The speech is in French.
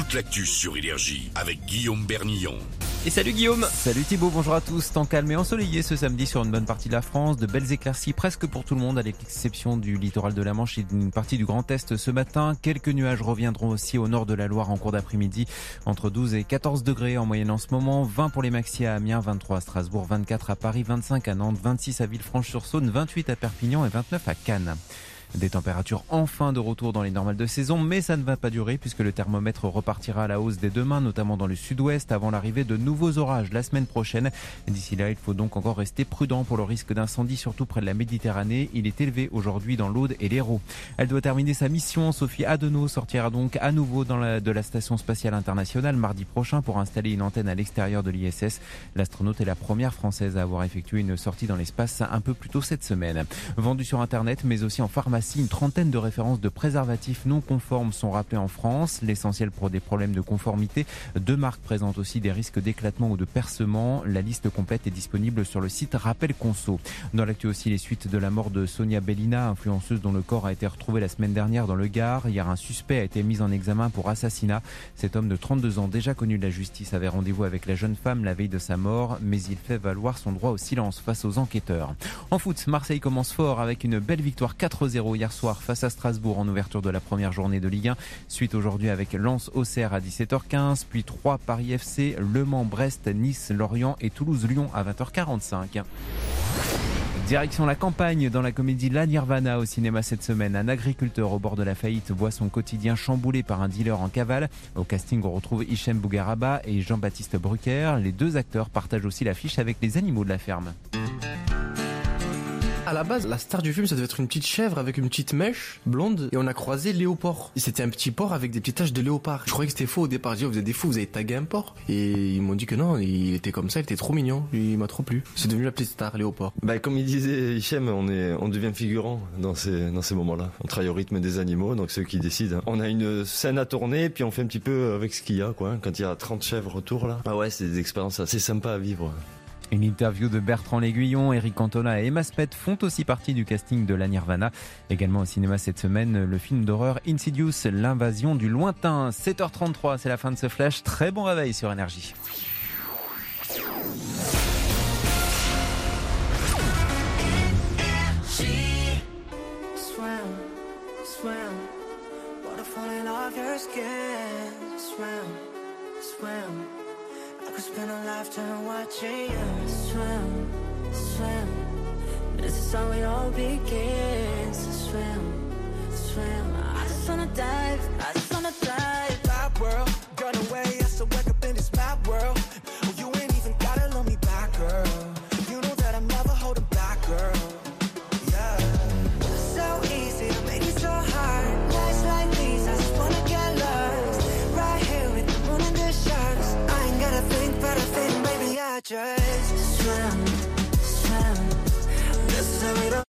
toute l'actu sur Énergie avec Guillaume Bernillon. Et salut Guillaume. Salut Thibaut, bonjour à tous. Temps calme et ensoleillé ce samedi sur une bonne partie de la France. De belles éclaircies presque pour tout le monde, à l'exception du littoral de la Manche et d'une partie du Grand Est ce matin. Quelques nuages reviendront aussi au nord de la Loire en cours d'après-midi. Entre 12 et 14 degrés en moyenne en ce moment. 20 pour les maxi à Amiens, 23 à Strasbourg, 24 à Paris, 25 à Nantes, 26 à Villefranche-sur-Saône, 28 à Perpignan et 29 à Cannes. Des températures enfin de retour dans les normales de saison, mais ça ne va pas durer puisque le thermomètre repartira à la hausse dès demain, notamment dans le sud-ouest, avant l'arrivée de nouveaux orages la semaine prochaine. D'ici là, il faut donc encore rester prudent pour le risque d'incendie, surtout près de la Méditerranée. Il est élevé aujourd'hui dans l'Aude et l'Hérault. Elle doit terminer sa mission. Sophie Adenau sortira donc à nouveau de la Station Spatiale Internationale mardi prochain pour installer une antenne à l'extérieur de l'ISS. L'astronaute est la première française à avoir effectué une sortie dans l'espace un peu plus tôt cette semaine. Vendue sur Internet, mais aussi en pharmacie, une trentaine de références de préservatifs non conformes sont rappelées en France. L'essentiel pour des problèmes de conformité. 2 marques présentent aussi des risques d'éclatement ou de percement. La liste complète est disponible sur le site Rappel Conso. Dans l'actu aussi, les suites de la mort de Sonia Bellina, influenceuse dont le corps a été retrouvé la semaine dernière dans le Gard. Hier, un suspect a été mis en examen pour assassinat. Cet homme de 32 ans, déjà connu de la justice, avait rendez-vous avec la jeune femme la veille de sa mort, mais il fait valoir son droit au silence face aux enquêteurs. En foot, Marseille commence fort avec une belle victoire 4-0 hier soir face à Strasbourg en ouverture de la première journée de Ligue 1. Suite aujourd'hui avec Lens-Auxerre à 17h15, puis 3 Paris FC, Le Mans, Brest, Nice, Lorient et Toulouse-Lyon à 20h45. Direction la campagne dans la comédie La Nirvana au cinéma cette semaine. Un agriculteur au bord de la faillite voit son quotidien chamboulé par un dealer en cavale. Au casting, on retrouve Hichem Bougaraba et Jean-Baptiste Brucker. Les 2 acteurs partagent aussi l'affiche avec les animaux de la ferme. À la base, la star du film, ça devait être une petite chèvre avec une petite mèche blonde et on a croisé Léoport. Et c'était un petit porc avec des petites taches de léopard. Je croyais que c'était faux au départ. J'ai dit, vous êtes des fous, vous avez tagué un porc. Et ils m'ont dit que non, il était comme ça, il était trop mignon. Il m'a trop plu. C'est devenu la petite star, Léoport. Comme il disait Hichem, on devient figurant dans ces moments-là. On travaille au rythme des animaux, donc ceux qui décident. On a une scène à tourner, puis on fait un petit peu avec ce qu'il y a, quoi. Quand il y a 30 chèvres autour, là. Ah ouais, c'est des expériences assez sympas à vivre. Une interview de Bertrand L'Aiguillon, Eric Cantona et Emma Speth font aussi partie du casting de La Nirvana. Également au cinéma cette semaine, le film d'horreur Insidious, l'invasion du lointain. 7h33, c'est la fin de ce flash. Très bon réveil sur Énergie. I could spend a lifetime watching you swim, swim. This is how it all begins. Swim, swim. I just wanna dive, I just wanna dive. Bad world, run away, I still wake up in this mad world. Oh, you ain't even gotta love me back, girl. You know that I'm never holding back, girl. Yeah. So easy to make it so hard. Nights like these, I just wanna get lost. Right here with the moon and the stars. I ain't gotta think, but I think maybe I just swim.